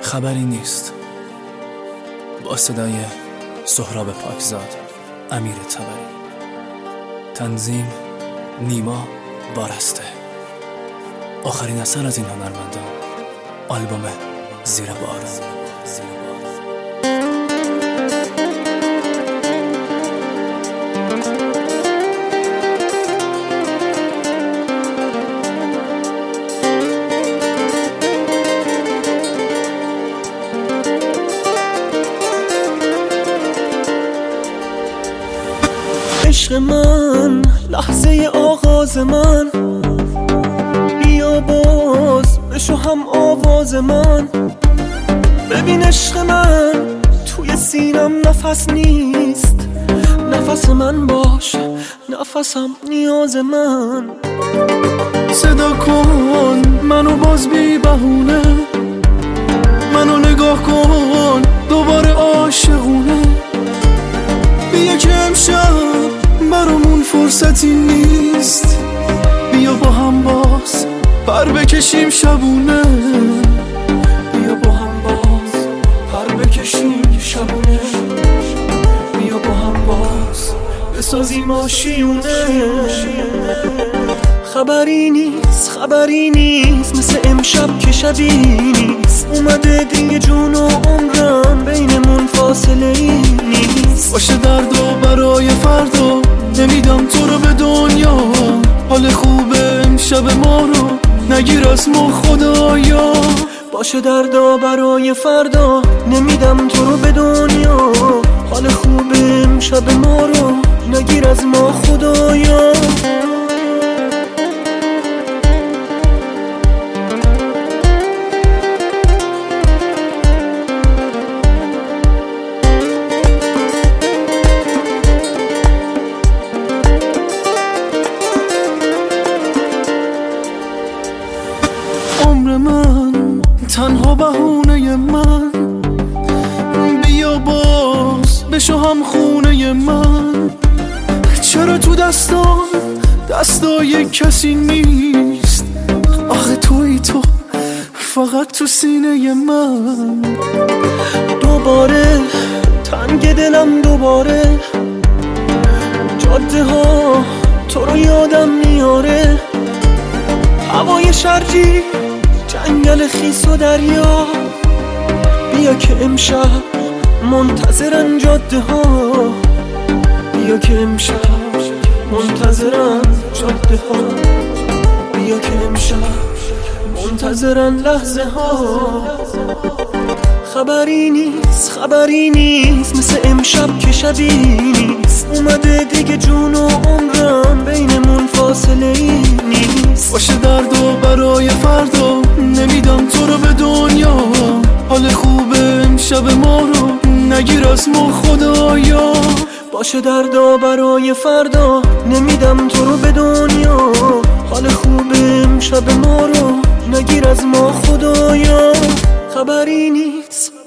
خبری نیست. با صدای سهراب پاکزاد، امیر طبری. تنظیم نیما وارسته. آخرین اثر از این هنرمندان، آلبوم زیر بارون. عشق من، لحظه آغاز من، بیا باز بشو هم آواز من. ببین عشق من، توی سینم نفس نیست. نفس من باش، نفسم نیاز من. صدا کن منو باز بی بهونه، منو نگاه کن دوباره عاشقونه. بیا که امشب برامون فرصتی نیست. بیا با هم باز پر بکشیم شبونه. بیا با هم باز پر بکشیم شبونه. بیا با هم باز بسازیم آشیونه. خبری نیست مثل امشب که شبی نیست. اومده دیگه جون و عمرم بینمون فاصله ای نیست. باشه درد و برای فردا نمیدم تو رو به دنیا. حال خوبه امشب ما رو نگیر از ما خدایا. باشه دردا برای فردا نمیدم تو رو به دنیا. حال خوبه امشب ما رو نگیر از ما خدایا. عمر من تنها بهونه من، بیا باز بشو هم خونه من. چرا تو دستای کسی نیست؟ آخه توی تو فقط تو سینه من. دوباره تنگ دلم، دوباره جاده ها تو رو یادم میاره. هوای شرجی، جنگل خیس و دریا. بیا که امشب منتظرن جاده ها. بیا که امشب منتظرن جاده ها. بیا که امشب منتظرن لحظه ها. خبری نیست مثل امشب که شبی نیست. اومده دیگه جون و عمرم بینمون فاصله ای نیست. باشه درد و برای فردا نمیدم تو رو به دنیا. حال خوبه امشب ما رو نگیر از ما خدایا. باشه دردا برای فردا نمیدم تو رو به دنیا. حال خوبه امشب ما رو نگیر از ما خدایا. خبری نیست